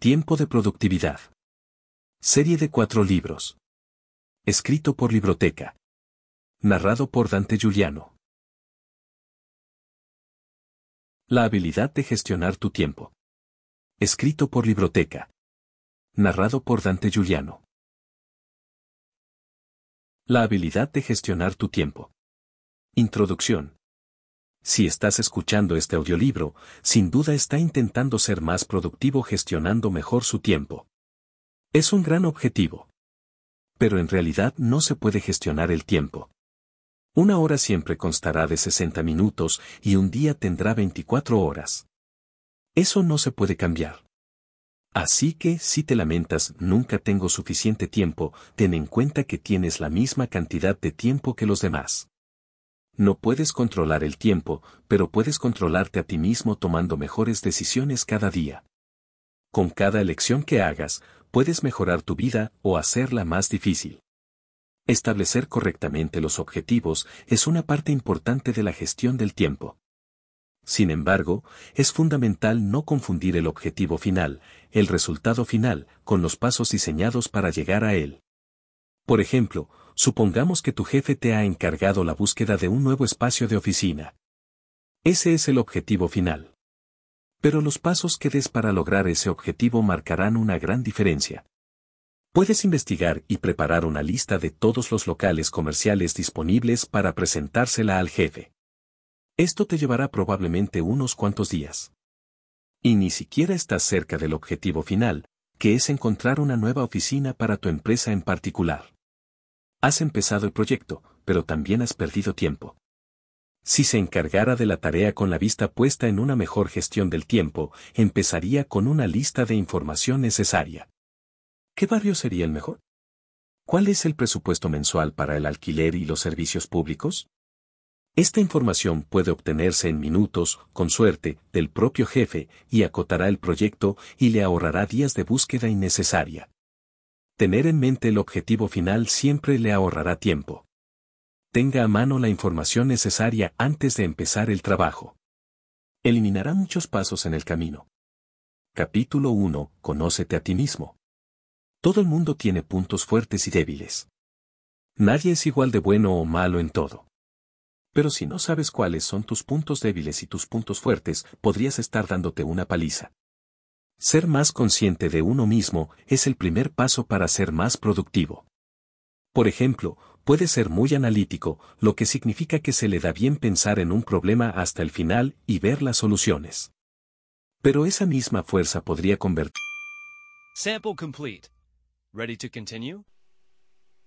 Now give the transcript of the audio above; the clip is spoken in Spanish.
Tiempo de productividad. Serie de 4 libros. Escrito por Libroteca. Narrado por Dante Giuliano. La habilidad de gestionar tu tiempo. Escrito por Libroteca. Narrado por Dante Giuliano. La habilidad de gestionar tu tiempo. Introducción. Si estás escuchando este audiolibro, sin duda está intentando ser más productivo gestionando mejor su tiempo. Es un gran objetivo. Pero en realidad no se puede gestionar el tiempo. Una hora siempre constará de 60 minutos y un día tendrá 24 horas. Eso no se puede cambiar. Así que, si te lamentas, nunca tengo suficiente tiempo, ten en cuenta que tienes la misma cantidad de tiempo que los demás. No puedes controlar el tiempo, pero puedes controlarte a ti mismo tomando mejores decisiones cada día. Con cada elección que hagas, puedes mejorar tu vida o hacerla más difícil. Establecer correctamente los objetivos es una parte importante de la gestión del tiempo. Sin embargo, es fundamental no confundir el objetivo final, el resultado final, con los pasos diseñados para llegar a él. Por ejemplo, supongamos que tu jefe te ha encargado la búsqueda de un nuevo espacio de oficina. Ese es el objetivo final. Pero los pasos que des para lograr ese objetivo marcarán una gran diferencia. Puedes investigar y preparar una lista de todos los locales comerciales disponibles para presentársela al jefe. Esto te llevará probablemente unos cuantos días. Y ni siquiera estás cerca del objetivo final, que es encontrar una nueva oficina para tu empresa en particular. Has empezado el proyecto, pero también has perdido tiempo. Si se encargara de la tarea con la vista puesta en una mejor gestión del tiempo, empezaría con una lista de información necesaria. ¿Qué barrio sería el mejor? ¿Cuál es el presupuesto mensual para el alquiler y los servicios públicos? Esta información puede obtenerse en minutos, con suerte, del propio jefe, y acotará el proyecto y le ahorrará días de búsqueda innecesaria. Tener en mente el objetivo final siempre le ahorrará tiempo. Tenga a mano la información necesaria antes de empezar el trabajo. Eliminará muchos pasos en el camino. Capítulo 1. Conócete a ti mismo. Todo el mundo tiene puntos fuertes y débiles. Nadie es igual de bueno o malo en todo. Pero si no sabes cuáles son tus puntos débiles y tus puntos fuertes, podrías estar dándote una paliza. Ser más consciente de uno mismo es el primer paso para ser más productivo. Por ejemplo, puede ser muy analítico, lo que significa que se le da bien pensar en un problema hasta el final y ver las soluciones. Pero esa misma fuerza podría convertir. Sample complete. Ready to continue?